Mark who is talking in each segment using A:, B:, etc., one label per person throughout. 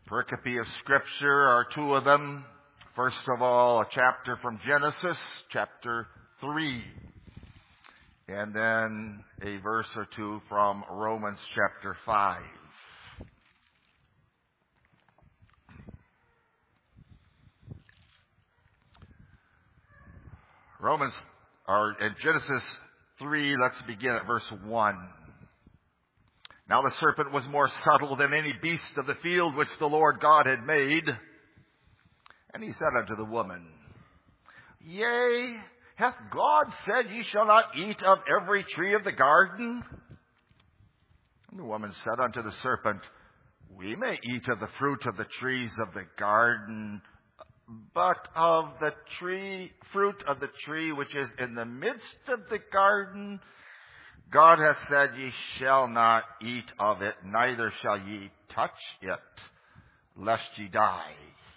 A: Pericope of Scripture are two of them. First of all, a chapter from Genesis, chapter 3. And then a verse or two from Romans chapter 5. In Genesis 3, let's begin at verse 1. Now the serpent was more subtle than any beast of the field which the Lord God had made. And he said unto the woman, Yea, hath God said, Ye shall not eat of every tree of the garden? And the woman said unto the serpent, We may eat of the fruit of the trees of the garden, but of the fruit of the tree which is in the midst of the garden, God hath said, Ye shall not eat of it, neither shall ye touch it, lest ye die.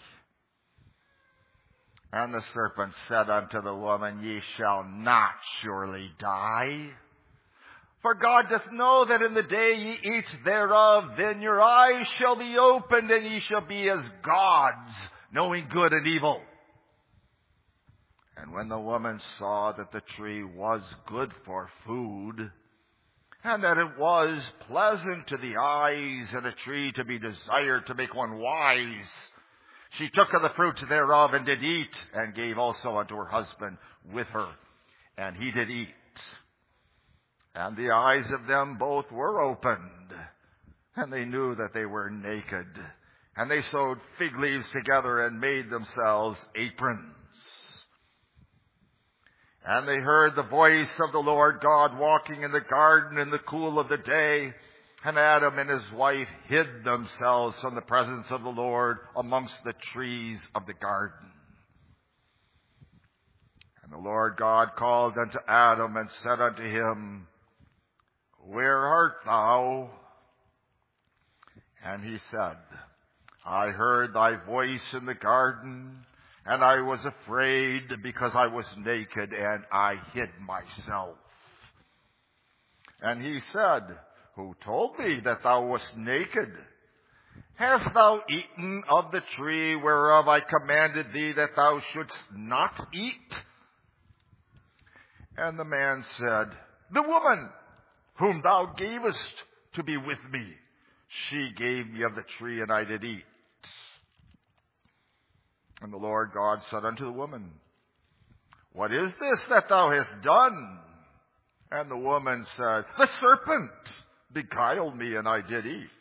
A: And the serpent said unto the woman, Ye shall not surely die. For God doth know that in the day ye eat thereof, then your eyes shall be opened, and ye shall be as gods, knowing good and evil. And when the woman saw that the tree was good for food, and that it was pleasant to the eyes, and a tree to be desired to make one wise, she took of the fruit thereof, and did eat, and gave also unto her husband with her, and he did eat. And the eyes of them both were opened, and they knew that they were naked. And they sewed fig leaves together, and made themselves aprons. And they heard the voice of the Lord God walking in the garden in the cool of the day. And Adam and his wife hid themselves from the presence of the Lord amongst the trees of the garden. And the Lord God called unto Adam and said unto him, Where art thou? And he said, I heard thy voice in the garden, and I was afraid because I was naked, and I hid myself. And he said, Who told thee that thou wast naked? Hast thou eaten of the tree whereof I commanded thee that thou shouldst not eat? And the man said, The woman whom thou gavest to be with me, she gave me of the tree, and I did eat. And the Lord God said unto the woman, What is this that thou hast done? And the woman said, The serpent beguiled me, and I did eat.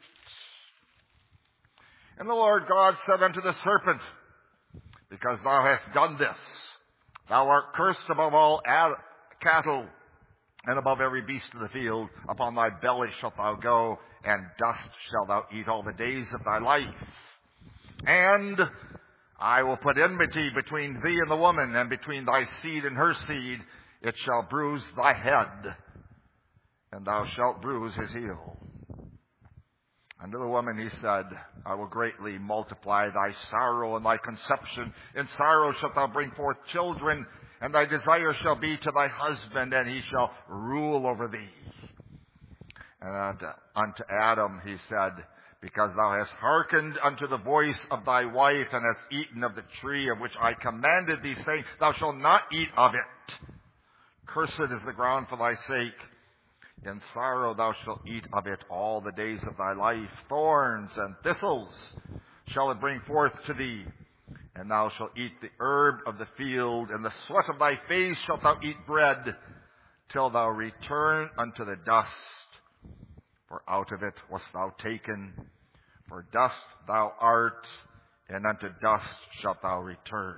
A: And the Lord God said unto the serpent, Because thou hast done this, thou art cursed above all cattle, and above every beast of the field. Upon thy belly shalt thou go, and dust shalt thou eat all the days of thy life. And I will put enmity between thee and the woman, and between thy seed and her seed. It shall bruise thy head, and thou shalt bruise his heel. And to the woman he said, I will greatly multiply thy sorrow and thy conception. In sorrow shalt thou bring forth children, and thy desire shall be to thy husband, and he shall rule over thee. And unto Adam he said, Because thou hast hearkened unto the voice of thy wife, and hast eaten of the tree of which I commanded thee, saying, Thou shalt not eat of it. Cursed is the ground for thy sake. In sorrow thou shalt eat of it all the days of thy life. Thorns and thistles shall it bring forth to thee. And thou shalt eat the herb of the field, and the sweat of thy face shalt thou eat bread, till thou return unto the dust. For out of it wast thou taken, for dust thou art, and unto dust shalt thou return.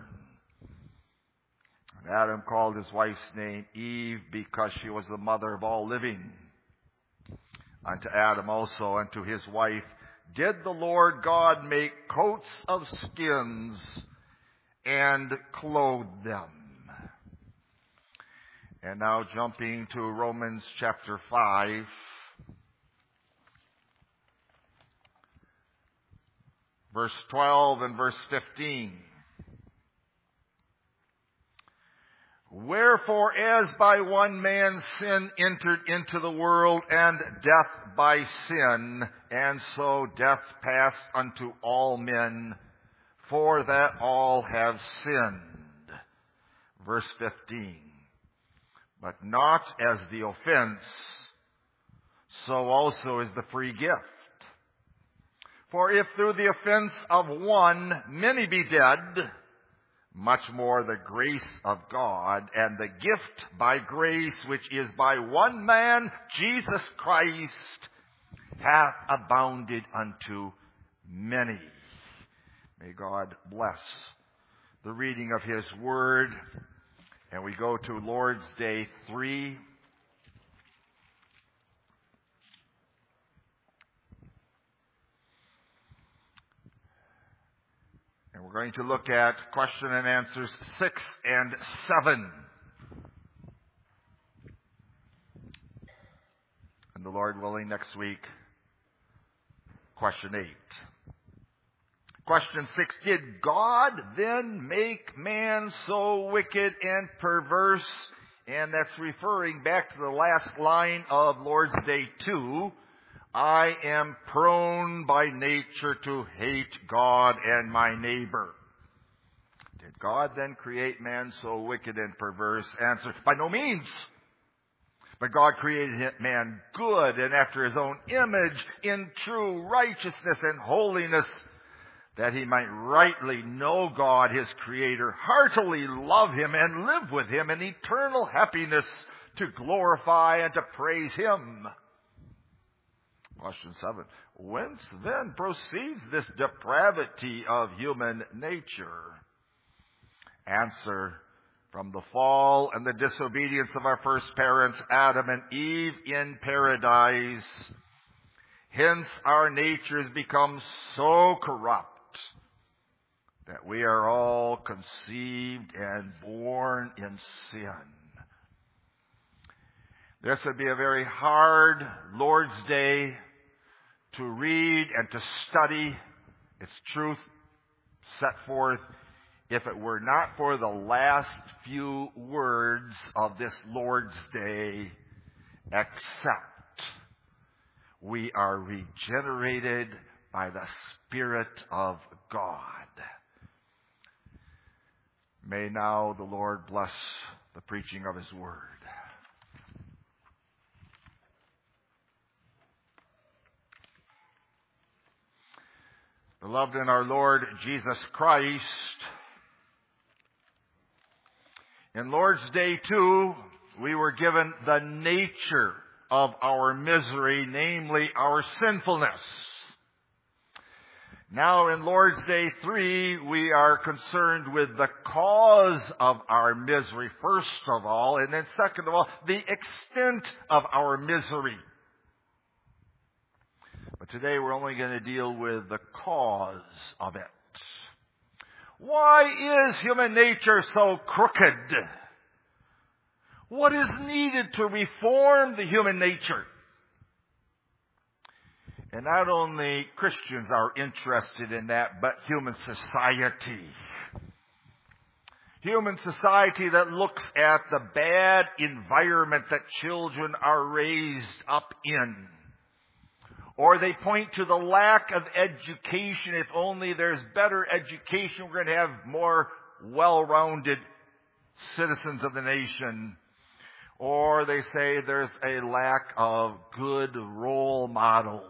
A: And Adam called his wife's name Eve, because she was the mother of all living. Unto Adam also and to his wife did the Lord God make coats of skins, and clothe them. And now jumping to Romans chapter 5. Verse 12 and verse 15. Wherefore, as by one man sin entered into the world, and death by sin, and so death passed unto all men, for that all have sinned. Verse 15. But not as the offense, so also is the free gift. For if through the offense of one many be dead, much more the grace of God and the gift by grace, which is by one man, Jesus Christ, hath abounded unto many. May God bless the reading of His Word. And we go to Lord's Day 3. And we're going to look at question and answers 6 and 7. And the Lord willing, next week, question 8. Question 6, did God then make man so wicked and perverse? And that's referring back to the last line of Lord's Day 2. I am prone by nature to hate God and my neighbor. Did God then create man so wicked and perverse? Answer, by no means. But God created man good and after His own image, in true righteousness and holiness, that he might rightly know God, his Creator, heartily love Him and live with Him in eternal happiness, to glorify and to praise Him. Question 7. Whence then proceeds this depravity of human nature? Answer, from the fall and the disobedience of our first parents, Adam and Eve, in paradise. Hence our natures become so corrupt that we are all conceived and born in sin. This would be a very hard Lord's Day to read and to study its truth set forth if it were not for the last few words of this Lord's Day, except we are regenerated by the Spirit of God. May now the Lord bless the preaching of His Word. Beloved in our Lord Jesus Christ, in Lord's Day 2, we were given the nature of our misery, namely our sinfulness. Now in Lord's Day 3, we are concerned with the cause of our misery, first of all, and then second of all, the extent of our misery. But today we're only going to deal with the cause of it. Why is human nature so crooked? What is needed to reform the human nature? And not only Christians are interested in that, but human society. Human society that looks at the bad environment that children are raised up in. Or they point to the lack of education. If only there's better education, we're going to have more well-rounded citizens of the nation. Or they say there's a lack of good role models.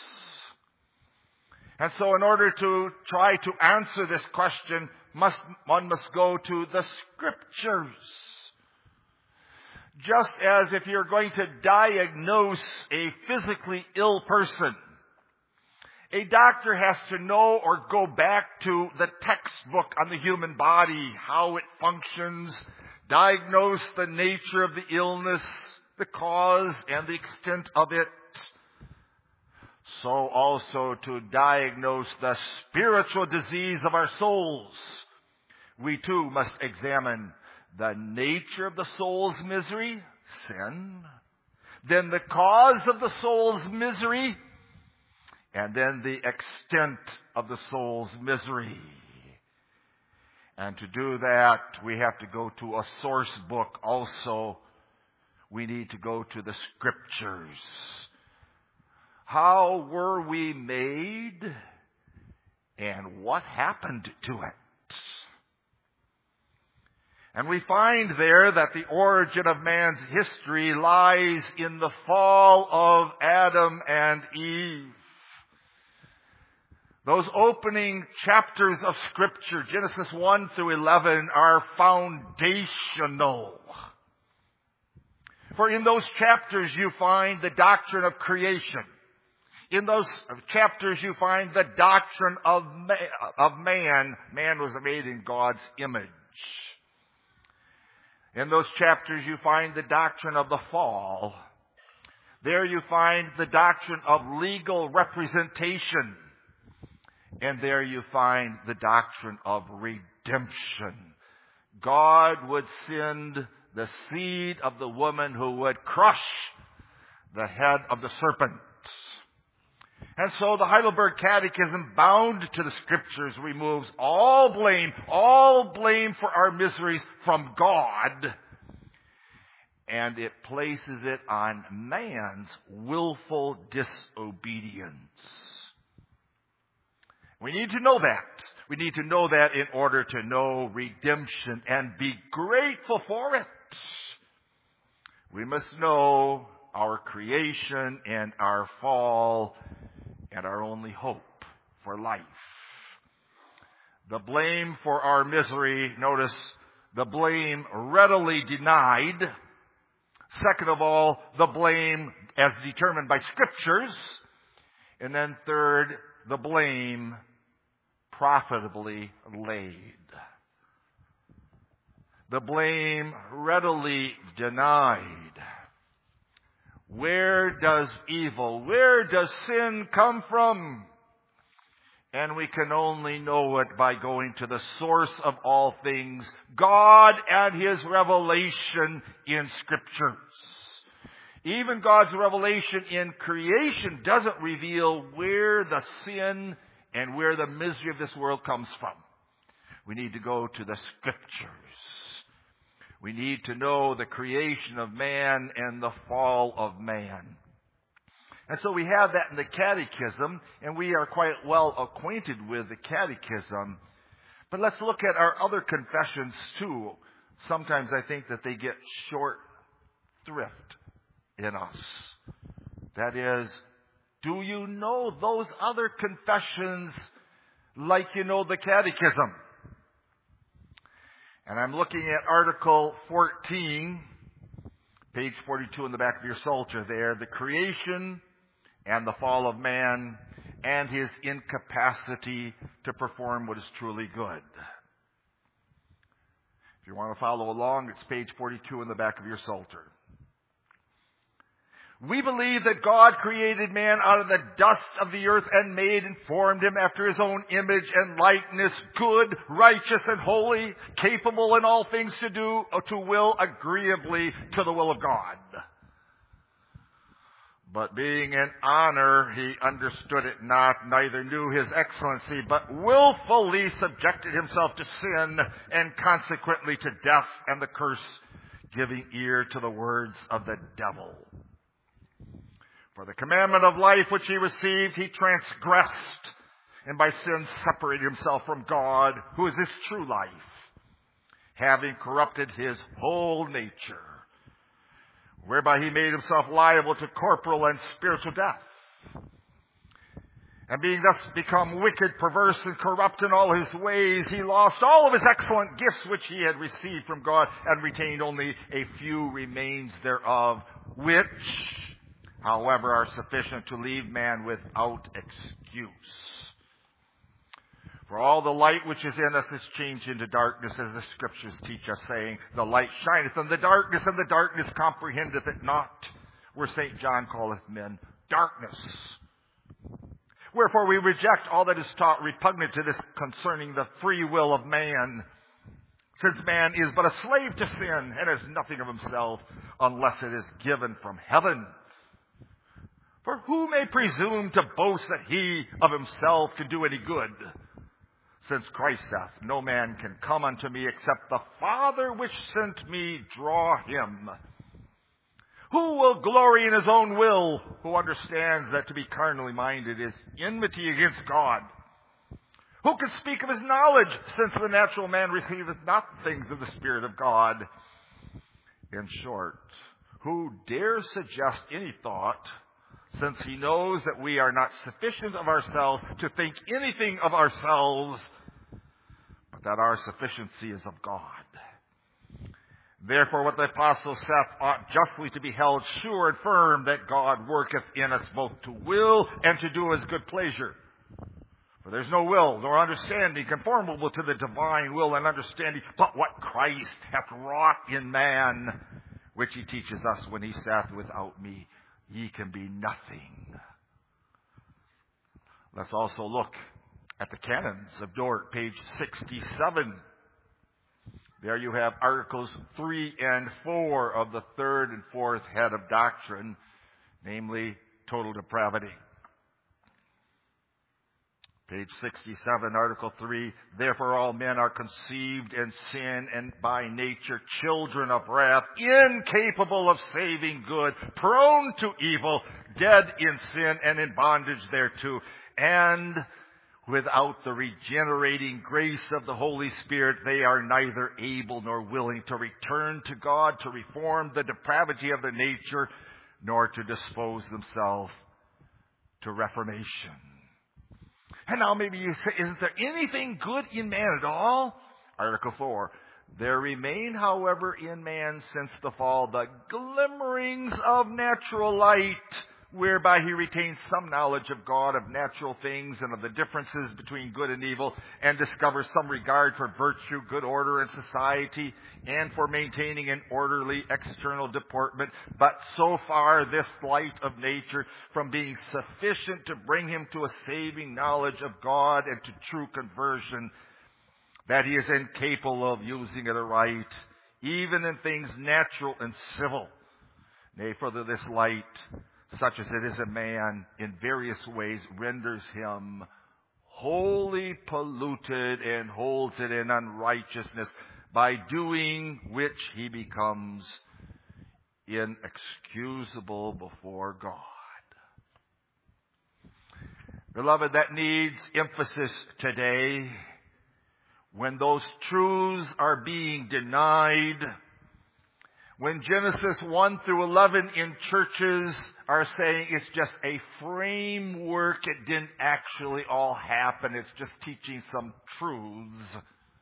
A: And so in order to try to answer this question, one must go to the Scriptures. Just as if you're going to diagnose a physically ill person, a doctor has to know or go back to the textbook on the human body, how it functions, diagnose the nature of the illness, the cause, and the extent of it. So also to diagnose the spiritual disease of our souls, we too must examine the nature of the soul's misery, sin, then the cause of the soul's misery, and then the extent of the soul's misery. And to do that, we have to go to a source book also. We need to go to the Scriptures. How were we made? And what happened to it? And we find there that the origin of man's history lies in the fall of Adam and Eve. Those opening chapters of Scripture, Genesis 1 through 11, are foundational. For in those chapters you find the doctrine of creation. In those chapters you find the doctrine of man. Man was made in God's image. In those chapters you find the doctrine of the fall. There you find the doctrine of legal representation. And there you find the doctrine of redemption. God would send the seed of the woman who would crush the head of the serpent. And so the Heidelberg Catechism, bound to the Scriptures, removes all blame for our miseries from God. And it places it on man's willful disobedience. We need to know that. We need to know that in order to know redemption and be grateful for it. We must know our creation and our fall and our only hope for life. The blame for our misery, notice, the blame readily denied. Second of all, the blame as determined by Scriptures. And then third, the blame profitably laid. The blame readily denied. Where does evil, where does sin come from? And we can only know it by going to the source of all things, God and His revelation in Scriptures. Even God's revelation in creation doesn't reveal where the sin and where the misery of this world comes from. We need to go to the Scriptures. We need to know the creation of man and the fall of man. And so we have that in the Catechism, and we are quite well acquainted with the Catechism. But let's look at our other confessions too. Sometimes I think that they get short thrift in us. That is, do you know those other confessions like you know the Catechism? And I'm looking at Article 14, page 42 in the back of your psalter there. The creation and the fall of man and his incapacity to perform what is truly good. If you want to follow along, it's page 42 in the back of your psalter. We believe that God created man out of the dust of the earth and made and formed him after his own image and likeness, good, righteous, and holy, capable in all things to will agreeably to the will of God. But being in honor, he understood it not, neither knew his excellency, but willfully subjected himself to sin and consequently to death and the curse, giving ear to the words of the devil. For the commandment of life which he received, he transgressed, and by sin separated himself from God, who is his true life, having corrupted his whole nature, whereby he made himself liable to corporal and spiritual death. And being thus become wicked, perverse, and corrupt in all his ways, he lost all of his excellent gifts which he had received from God, and retained only a few remains thereof, which, however, are sufficient to leave man without excuse. For all the light which is in us is changed into darkness, as the Scriptures teach us, saying, the light shineth in the darkness, and the darkness comprehendeth it not. Where St. John calleth men darkness. Wherefore we reject all that is taught repugnant to this concerning the free will of man, since man is but a slave to sin, and has nothing of himself, unless it is given from heaven. For who may presume to boast that he of himself can do any good? Since Christ saith, No man can come unto me except the Father which sent me draw him. Who will glory in his own will, who understands that to be carnally minded is enmity against God? Who can speak of his knowledge, since the natural man receiveth not the things of the Spirit of God? In short, who dares suggest any thought, since he knows that we are not sufficient of ourselves to think anything of ourselves, but that our sufficiency is of God? Therefore, what the apostle saith ought justly to be held sure and firm, that God worketh in us both to will and to do his good pleasure. For there's no will nor understanding conformable to the divine will and understanding, but what Christ hath wrought in man, which he teaches us when he saith, Without me ye can be nothing. Let's also look at the Canons of Dort, page 67. There you have Articles 3 and 4 of the third and fourth head of doctrine, namely total depravity. Page 67, Article 3, Therefore all men are conceived in sin, and by nature children of wrath, incapable of saving good, prone to evil, dead in sin and in bondage thereto, and without the regenerating grace of the Holy Spirit, they are neither able nor willing to return to God, to reform the depravity of their nature, nor to dispose themselves to reformation. And now maybe you say, isn't there anything good in man at all? Article 4. There remain, however, in man since the fall the glimmerings of natural light, whereby he retains some knowledge of God, of natural things, and of the differences between good and evil, and discovers some regard for virtue, good order, and society, and for maintaining an orderly external deportment. But so far this light of nature from being sufficient to bring him to a saving knowledge of God and to true conversion, that he is incapable of using it aright, even in things natural and civil. Nay, further, this light, such as it is a man, in various ways renders him wholly polluted and holds it in unrighteousness, by doing which he becomes inexcusable before God. Beloved, that needs emphasis today when those truths are being denied. When Genesis 1 through 11 in churches are saying it's just a framework, it didn't actually all happen, it's just teaching some truths.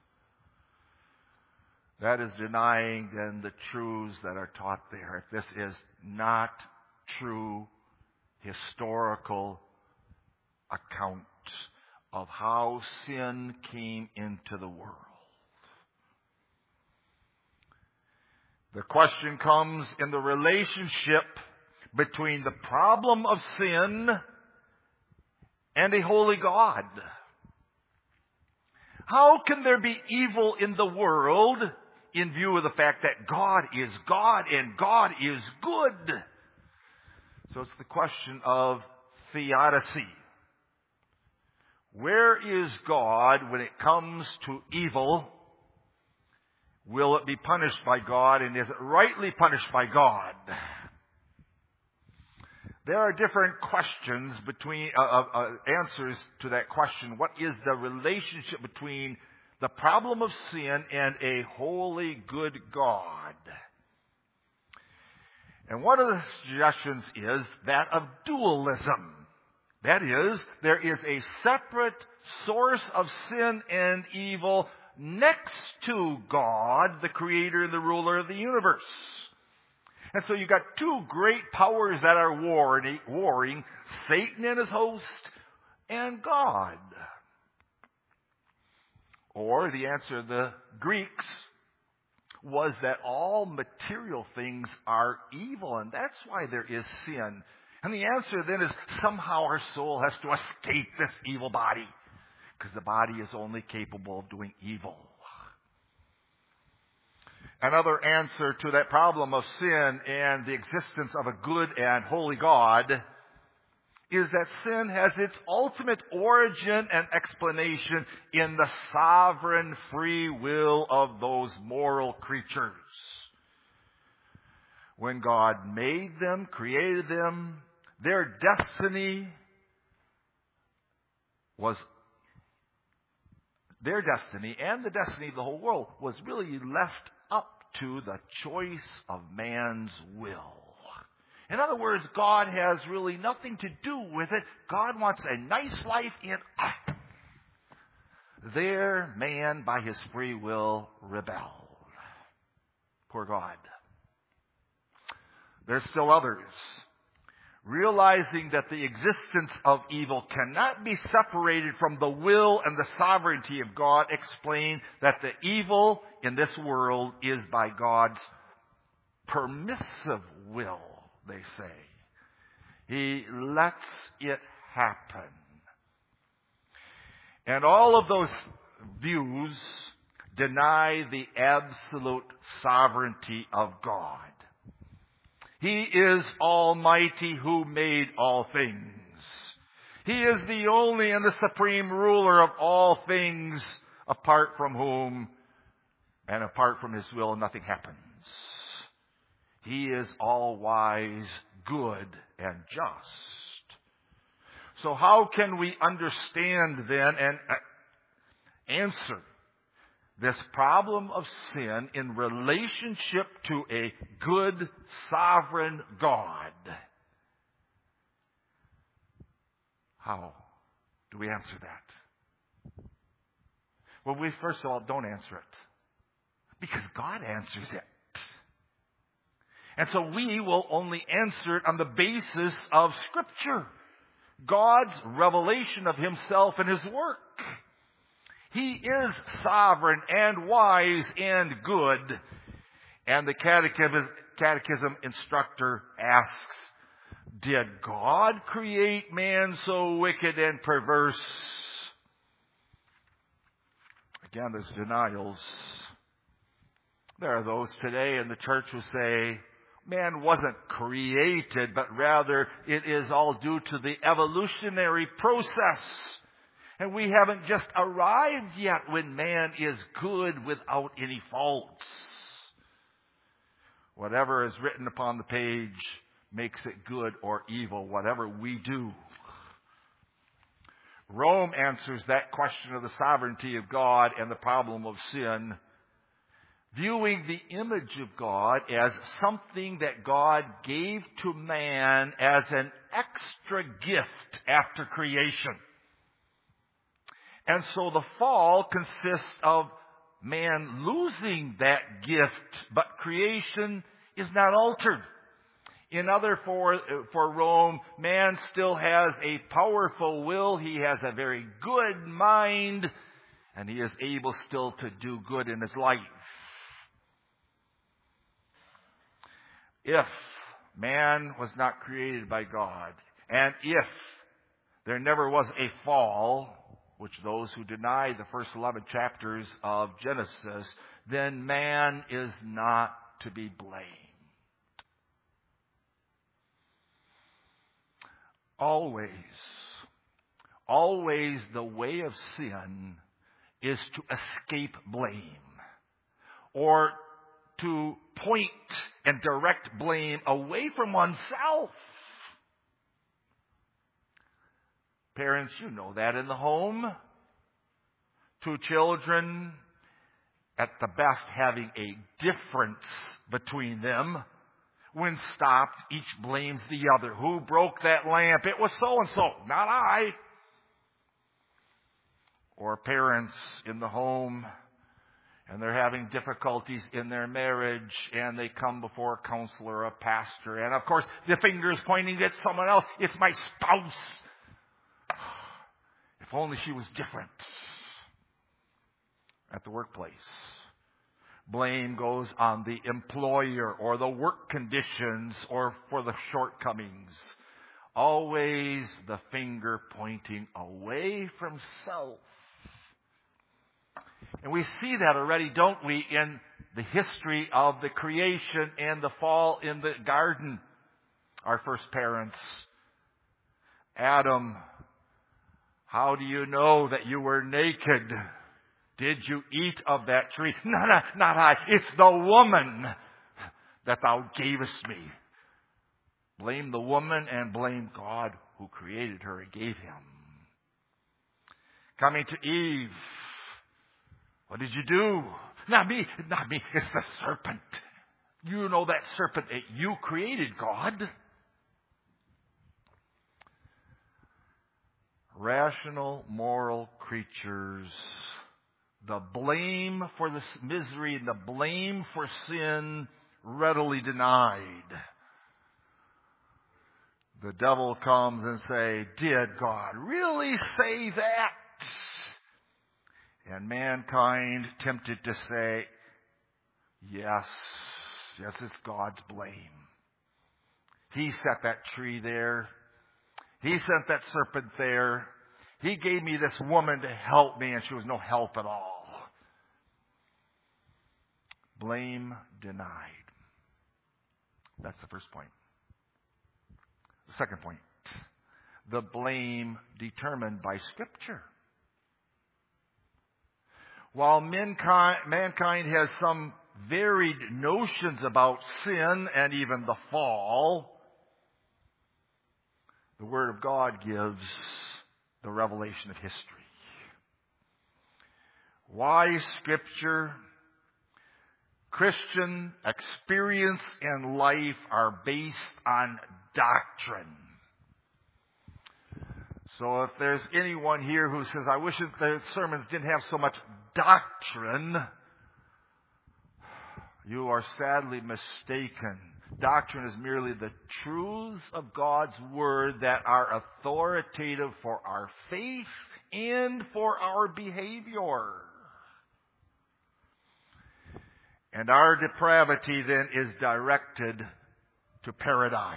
A: That is denying then the truths that are taught there. If this is not true historical account of how sin came into the world. The question comes in the relationship between the problem of sin and a holy God. How can there be evil in the world in view of the fact that God is God and God is good? So it's the question of theodicy. Where is God when it comes to evil? Will it be punished by God, and is it rightly punished by God? There are different questions between answers to that question. What is the relationship between the problem of sin and a holy, good God? And one of the suggestions is that of dualism. That is, there is a separate source of sin and evil next to God, the creator and the ruler of the universe. And so you've got two great powers that are warring, Satan and his host, and God. Or the answer of the Greeks was that all material things are evil, and that's why there is sin. And the answer then is somehow our soul has to escape this evil body, because the body is only capable of doing evil. Another answer to that problem of sin and the existence of a good and holy God is that sin has its ultimate origin and explanation in the sovereign free will of those moral creatures. When God made them, created them, their destiny and the destiny of the whole world was really left up to the choice of man's will. In other words, God has really nothing to do with it. God wants a nice life in us. There, man, by his free will, rebelled. Poor God. There's still others. Realizing that the existence of evil cannot be separated from the will and the sovereignty of God, explain that the evil in this world is by God's permissive will, they say. He lets it happen. And all of those views deny the absolute sovereignty of God. He is Almighty who made all things. He is the only and the supreme ruler of all things, apart from whom and apart from His will nothing happens. He is all-wise, good, and just. So how can we understand then and answer this problem of sin in relationship to a good, sovereign God? How do we answer that? Well, we first of all don't answer it, because God answers it. And so we will only answer it on the basis of Scripture, God's revelation of Himself and His work. He is sovereign and wise and good. And the catechism instructor asks, did God create man so wicked and perverse? Again, there's denials. There are those today in the church who say, man wasn't created, but rather it is all due to the evolutionary process. And we haven't just arrived yet when man is good without any faults. Whatever is written upon the page makes it good or evil, whatever we do. Rome answers that question of the sovereignty of God and the problem of sin, viewing the image of God as something that God gave to man as an extra gift after creation. And so the fall consists of man losing that gift, but creation is not altered. In other, for Rome, man still has a powerful will. He has a very good mind, and he is able still to do good in his life. If man was not created by God, and if there never was a fall, which those who deny the first 11 chapters of Genesis, then man is not to be blamed. Always the way of sin is to escape blame, or to point and direct blame away from oneself. Parents, you know that in the home. Two children, at the best, having a difference between them. When stopped, each blames the other. Who broke that lamp? It was so-and-so, not I. Or parents in the home, and they're having difficulties in their marriage, and they come before a counselor or a pastor, and of course the finger is pointing at someone else. It's my spouse. If only she was different. At the workplace, blame goes on the employer or the work conditions or for the shortcomings. Always the finger pointing away from self. And we see that already, don't we, in the history of the creation and the fall in the garden. Our first parents, Adam, how do you know that you were naked? Did you eat of that tree? No, not I. It's the woman that thou gavest me. Blame the woman and blame God who created her and gave him. Coming to Eve, what did you do? Not me. It's the serpent. You know that serpent that you created, God. Rational, moral creatures, the blame for the misery and the blame for sin readily denied. The devil comes and say, did God really say that? And mankind tempted to say, yes, it's God's blame. He set that tree there. He sent that serpent there. He gave me this woman to help me, and she was no help at all. Blame denied. That's the first point. The second point, the blame determined by Scripture. While mankind has some varied notions about sin and even the fall, the Word of God gives the revelation of history. Why Scripture? Christian experience and life are based on doctrine. So if there's anyone here who says, I wish the sermons didn't have so much doctrine, you are sadly mistaken. Doctrine is merely the truths of God's Word that are authoritative for our faith and for our behavior. And our depravity then is directed to paradise.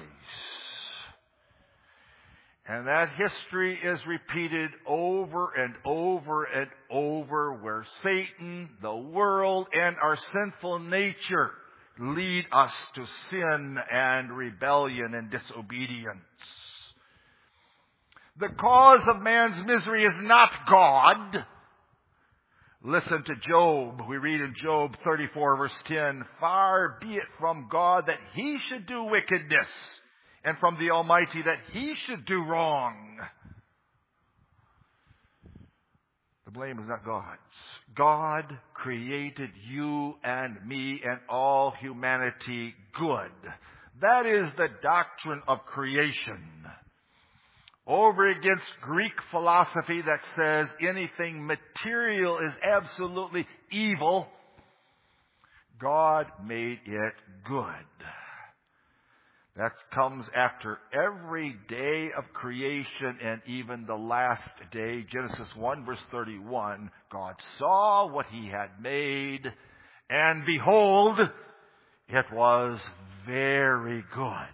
A: And that history is repeated over and over and over, where Satan, the world, and our sinful nature lead us to sin and rebellion and disobedience. The cause of man's misery is not God. Listen to Job. We read in Job 34 verse 10, far be it from God that he should do wickedness, and from the Almighty that he should do wrong. The blame is not God's. God created you and me and all humanity good. That is the doctrine of creation. Over against Greek philosophy that says anything material is absolutely evil, God made it good. That comes after every day of creation and even the last day. Genesis 1 verse 31, God saw what he had made, and behold, it was very good.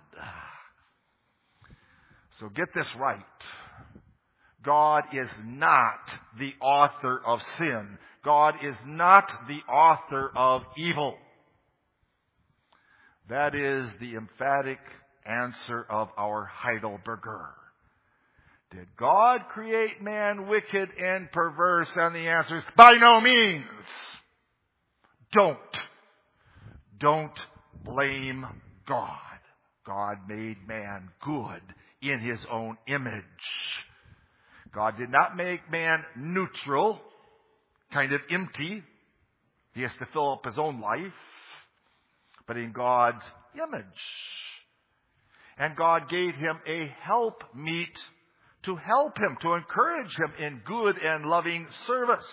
A: So get this right. God is not the author of sin. God is not the author of evil. That is the emphatic answer of our Heidelberger. Did God create man wicked and perverse? And the answer is, by no means. Don't blame God. God made man good in his own image. God did not make man neutral, kind of empty. He has to fill up his own life, but in God's image. And God gave him a helpmeet to help him, to encourage him in good and loving service.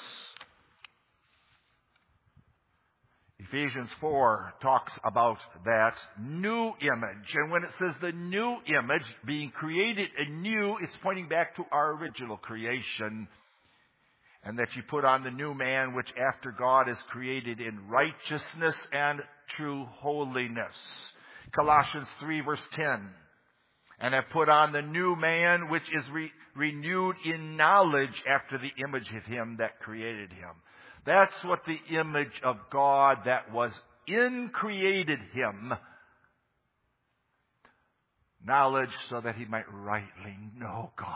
A: Ephesians 4 talks about that new image. And when it says the new image being created anew, it's pointing back to our original creation. And that you put on the new man, which after God is created in righteousness and true holiness. Colossians 3 verse 10. And have put on the new man, which is renewed in knowledge after the image of him that created him. That's what the image of God that was in created him Knowledge so that he might rightly know God.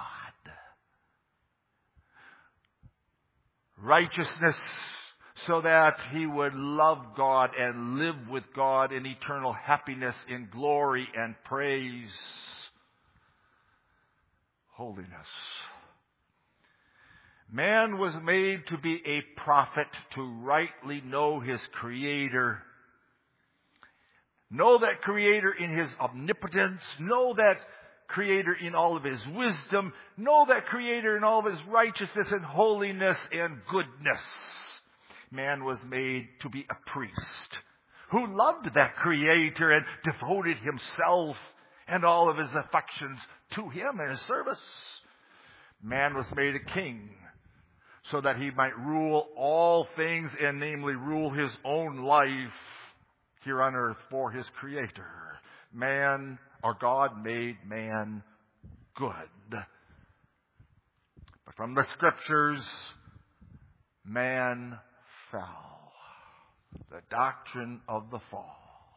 A: Righteousness so that he would love God and live with God in eternal happiness, in glory and praise. Holiness. Man was made to be a prophet, to rightly know his Creator. Know that Creator in his omnipotence. Know that Creator in all of his wisdom. Know that Creator in all of his righteousness and holiness and goodness. Man was made to be a priest who loved that Creator and devoted himself and all of his affections to him and his service. Man was made a king so that he might rule all things, and namely rule his own life here on earth for his Creator. Man, or God, made man good. But from the Scriptures, man fell. The doctrine of the fall.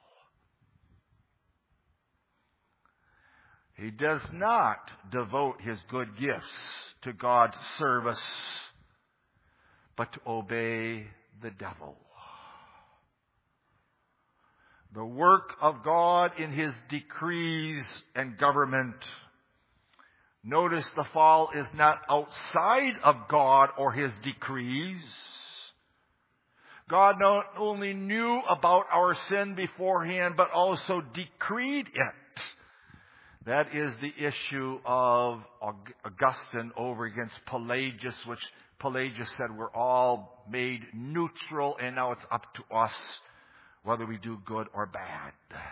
A: He does not devote his good gifts to God's service, but to obey the devil. The work of God in his decrees and government. Notice the fall is not outside of God or his decrees. God not only knew about our sin beforehand, but also decreed it. That is the issue of Augustine over against Pelagius, which Pelagius said we're all made neutral, and now it's up to us whether we do good or bad.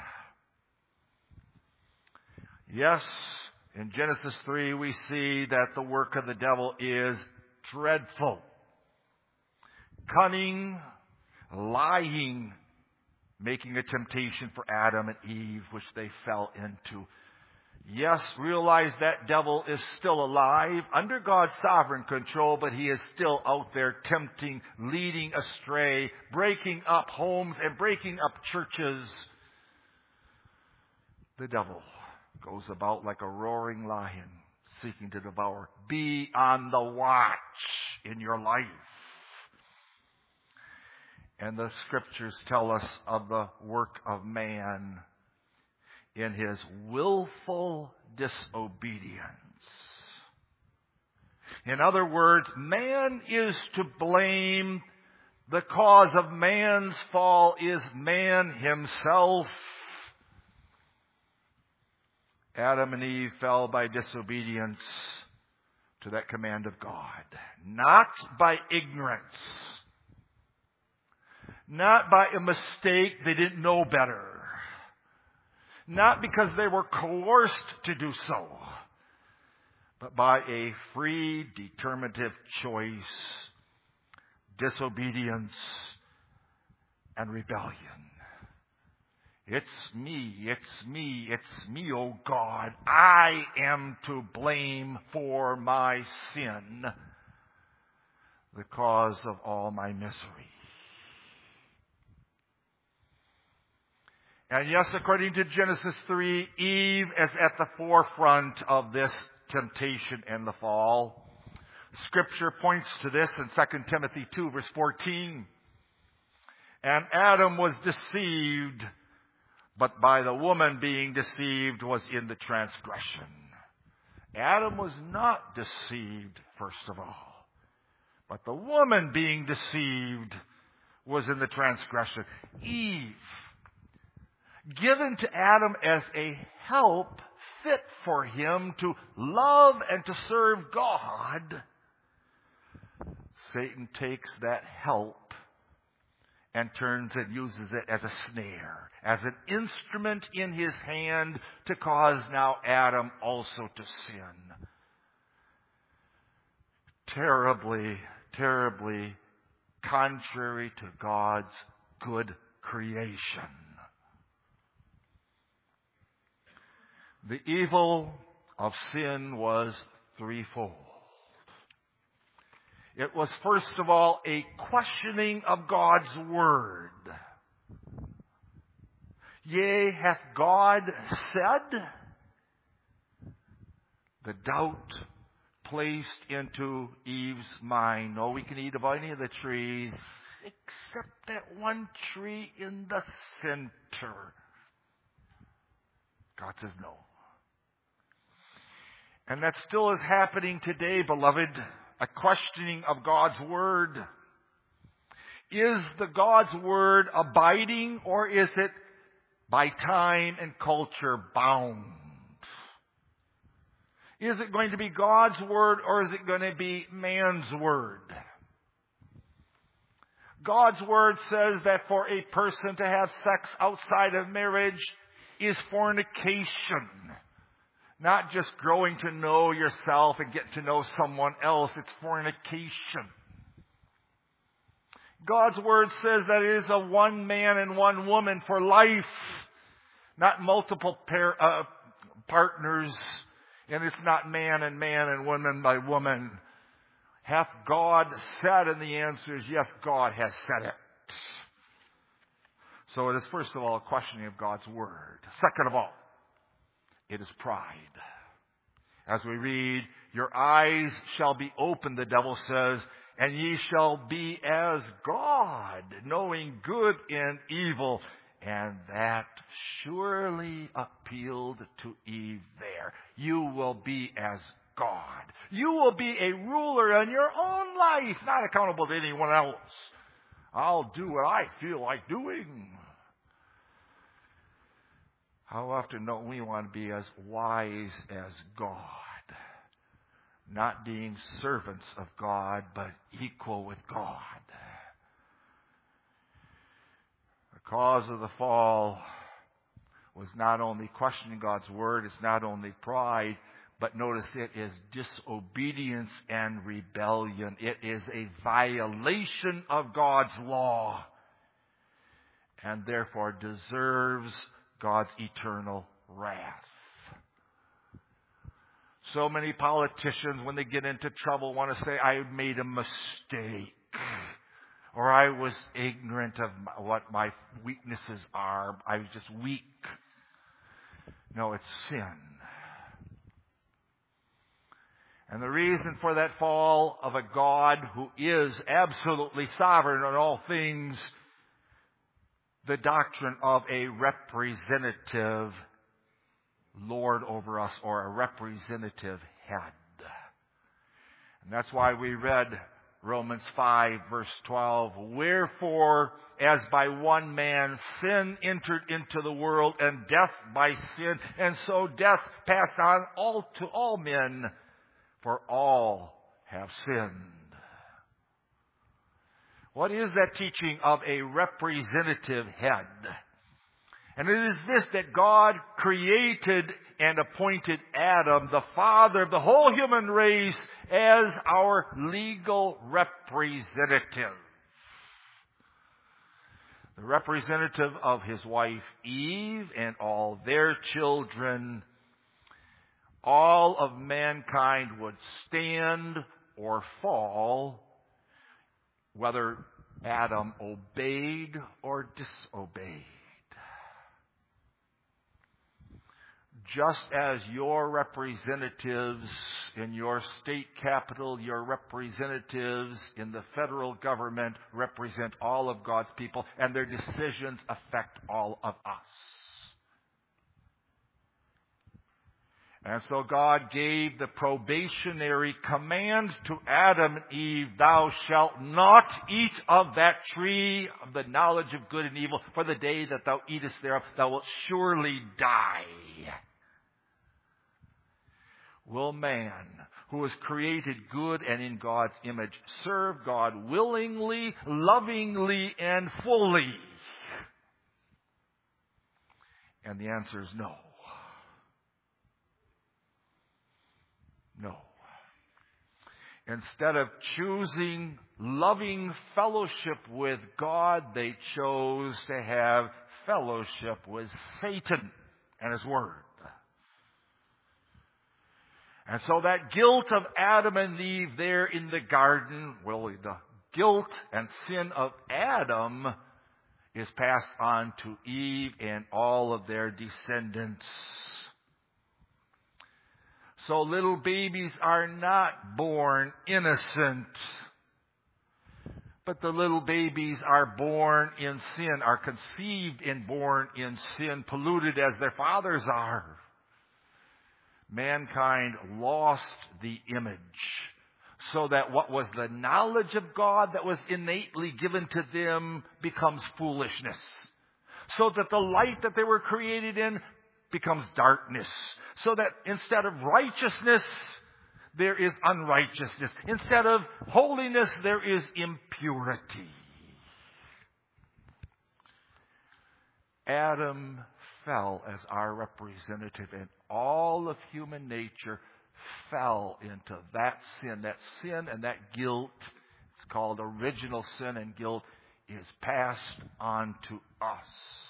A: Yes, in Genesis 3 we see that the work of the devil is dreadful. Cunning, lying, making a temptation for Adam and Eve, which they fell into. Yes, realize that devil is still alive under God's sovereign control, but he is still out there tempting, leading astray, breaking up homes and breaking up churches. The devil goes about like a roaring lion, seeking to devour. Be on the watch in your life. And the Scriptures tell us of the work of man in his willful disobedience. In other words, man is to blame. The cause of man's fall is man himself. Adam and Eve fell by disobedience to that command of God. Not by ignorance. Not by a mistake, they didn't know better. Not because they were coerced to do so, but by a free, determinative choice, disobedience, and rebellion. It's me, oh God. I am to blame for my sin, the cause of all my misery. And yes, according to Genesis 3, Eve is at the forefront of this temptation and the fall. Scripture points to this in 2 Timothy 2, verse 14. And Adam was deceived, but by the woman being deceived was in the transgression. Adam was not deceived, first of all, but the woman being deceived was in the transgression. Eve, given to Adam as a help fit for him to love and to serve God, Satan takes that help and turns it, uses it as a snare, as an instrument in his hand to cause now Adam also to sin. Terribly, terribly contrary to God's good creation. The evil of sin was threefold. It was, first of all, a questioning of God's word. Yea, hath God said? the doubt placed into Eve's mind. No, we can eat of any of the trees except that one tree in the center. God says no. And that still is happening today, beloved. A questioning of God's Word. Is the God's Word abiding, or is it by time and culture bound? Is it going to be God's Word, or is it going to be man's Word? God's Word says that for a person to have sex outside of marriage is fornication. Not just growing to know yourself and get to know someone else. It's fornication. God's Word says that it is a one man and one woman for life. Not multiple partners. And it's not man and woman by woman. Hath God said? And the answer is yes, God has said it. So it is first of all a questioning of God's Word. Second of all, it is pride. As we read, your eyes shall be opened, the devil says, and ye shall be as God, knowing good and evil. And that surely appealed to Eve there. You will be as God. You will be a ruler in your own life, not accountable to anyone else. I'll do what I feel like doing. How often don't we want to be as wise as God? Not being servants of God, but equal with God. The cause of the fall was not only questioning God's Word, it's not only pride, but notice it is disobedience and rebellion. It is a violation of God's law, and therefore deserves God's eternal wrath. So many politicians, when they get into trouble, want to say, I made a mistake. Or I was ignorant of what my weaknesses are. I was just weak. No, it's sin. And the reason for that fall of a God who is absolutely sovereign on all things, the doctrine of a representative Lord over us, or a representative head. And that's why we read Romans 5 verse 12. Wherefore, as by one man sin entered into the world, and death by sin, and so death passed on to all men, for all have sinned. What is that teaching of a representative head? And it is this, that God created and appointed Adam, the father of the whole human race, as our legal representative. The representative of his wife Eve and all their children. All of mankind would stand or fall, whether Adam obeyed or disobeyed. Just as your representatives in your state capital, your representatives in the federal government represent all of God's people, and their decisions affect all of us. And so God gave the probationary command to Adam and Eve, thou shalt not eat of that tree of the knowledge of good and evil, for the day that thou eatest thereof, thou wilt surely die. Will man, who was created good and in God's image, serve God willingly, lovingly, and fully? And the answer is no. No. Instead of choosing loving fellowship with God, they chose to have fellowship with Satan and his word. And so that guilt of Adam and Eve there in the garden, well, the guilt and sin of Adam is passed on to Eve and all of their descendants. So little babies are not born innocent. But the little babies are born in sin, are conceived and born in sin, polluted as their fathers are. Mankind lost the image, so that what was the knowledge of God that was innately given to them becomes foolishness. So that the light that they were created in becomes darkness. So that instead of righteousness, there is unrighteousness. Instead of holiness, there is impurity. Adam fell as our representative, and all of human nature fell into that sin. That sin and that guilt, it's called original sin and guilt, is passed on to us.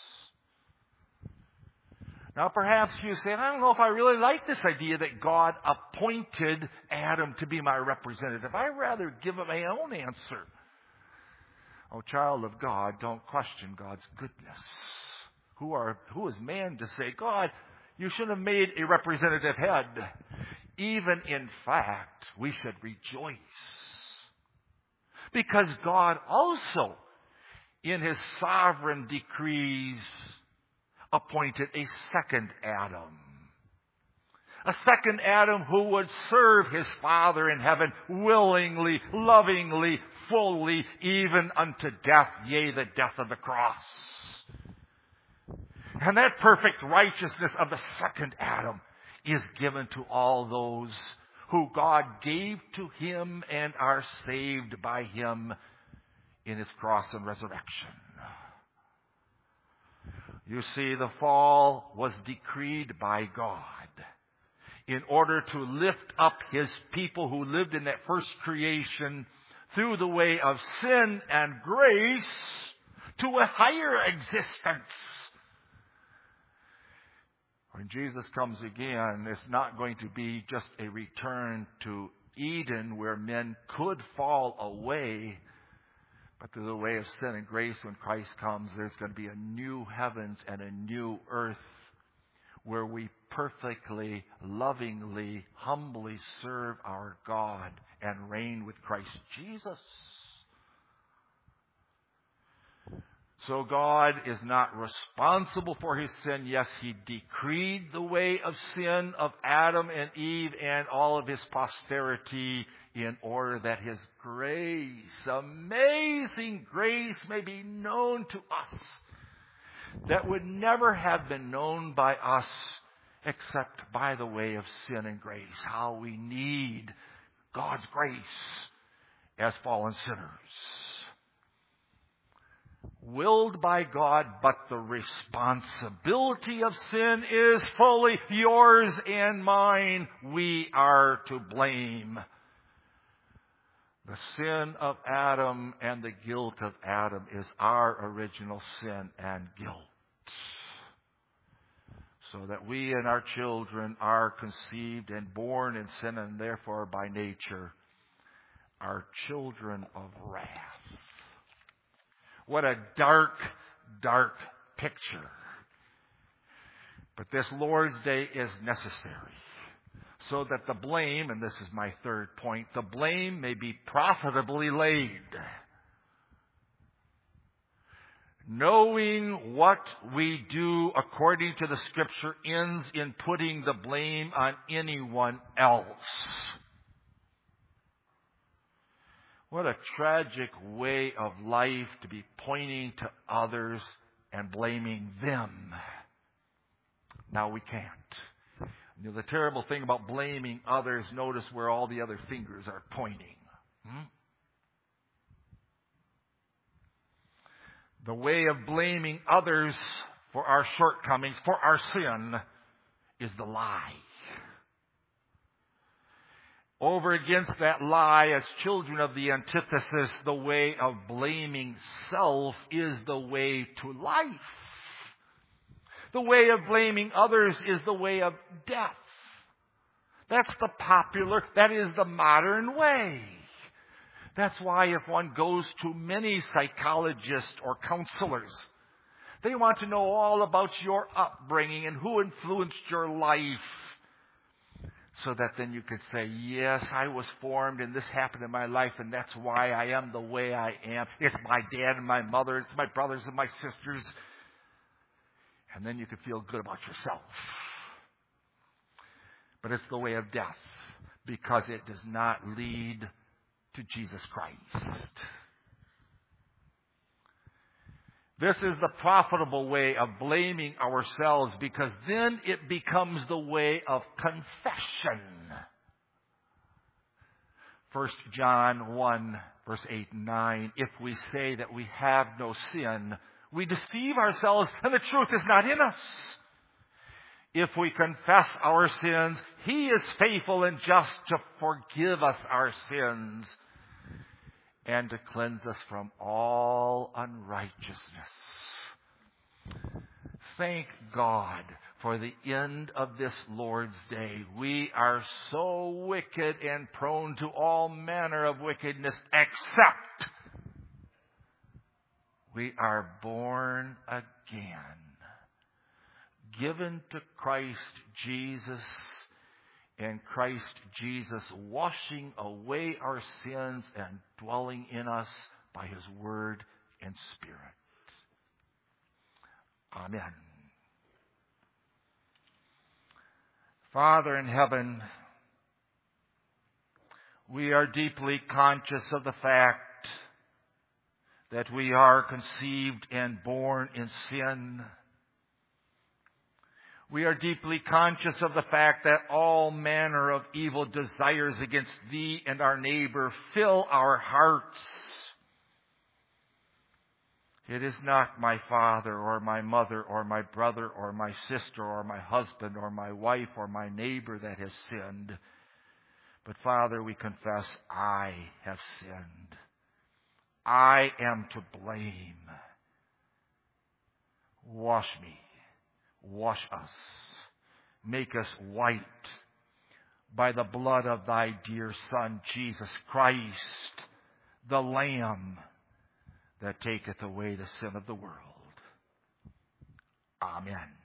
A: Now perhaps you say, I don't know if I really like this idea that God appointed Adam to be my representative. I'd rather give him my own answer. Oh, child of God, don't question God's goodness. Who is man to say, God, you should have made a representative head. Even in fact, we should rejoice. Because God also, in His sovereign decrees, appointed a second Adam. A second Adam who would serve his Father in heaven willingly, lovingly, fully, even unto death, yea, the death of the cross. And that perfect righteousness of the second Adam is given to all those who God gave to Him and are saved by Him in His cross and resurrection. You see, the fall was decreed by God in order to lift up His people who lived in that first creation through the way of sin and grace to a higher existence. When Jesus comes again, it's not going to be just a return to Eden where men could fall away. But through the way of sin and grace, when Christ comes, there's going to be a new heavens and a new earth where we perfectly, lovingly, humbly serve our God and reign with Christ Jesus. So God is not responsible for his sin. Yes, He decreed the way of sin of Adam and Eve and all of his posterity in order that His grace, amazing grace, may be known to us. That would never have been known by us except by the way of sin and grace. How we need God's grace as fallen sinners. Willed by God, but the responsibility of sin is fully yours and mine. We are to blame. The sin of Adam and the guilt of Adam is our original sin and guilt. So that we and our children are conceived and born in sin and therefore by nature are children of wrath. What a dark, dark picture. But this Lord's Day is necessary so that the blame, and this is my third point, the blame may be profitably laid. Knowing what we do according to the Scripture ends in putting the blame on anyone else. What a tragic way of life to be pointing to others and blaming them. Now we can't. You know, the terrible thing about blaming others, notice where all the other fingers are pointing. The way of blaming others for our shortcomings, for our sin, is the lie. Over against that lie, as children of the antithesis, the way of blaming self is the way to life. The way of blaming others is the way of death. That's the popular, that is the modern way. That's why if one goes to many psychologists or counselors, they want to know all about your upbringing and who influenced your life. So that then you could say, yes, I was formed and this happened in my life and that's why I am the way I am. It's my dad and my mother. It's my brothers and my sisters. And then you could feel good about yourself. But it's the way of death because it does not lead to Jesus Christ. This is the profitable way of blaming ourselves because then it becomes the way of confession. 1 John 1, verse 8 and 9. If we say that we have no sin, we deceive ourselves and the truth is not in us. If we confess our sins, He is faithful and just to forgive us our sins and to cleanse us from all unrighteousness. Thank God for the end of this Lord's Day. We are so wicked and prone to all manner of wickedness, except we are born again, given to Christ Jesus, and Christ Jesus washing away our sins and dwelling in us by His Word and Spirit. Amen. Father in heaven, we are deeply conscious of the fact that we are conceived and born in sin. We are deeply conscious of the fact that all manner of evil desires against Thee and our neighbor fill our hearts. It is not my father or my mother or my brother or my sister or my husband or my wife or my neighbor that has sinned. But Father, we confess, I have sinned. I am to blame. Wash me. Wash us. Make us white by the blood of Thy dear Son, Jesus Christ, the Lamb that taketh away the sin of the world. Amen.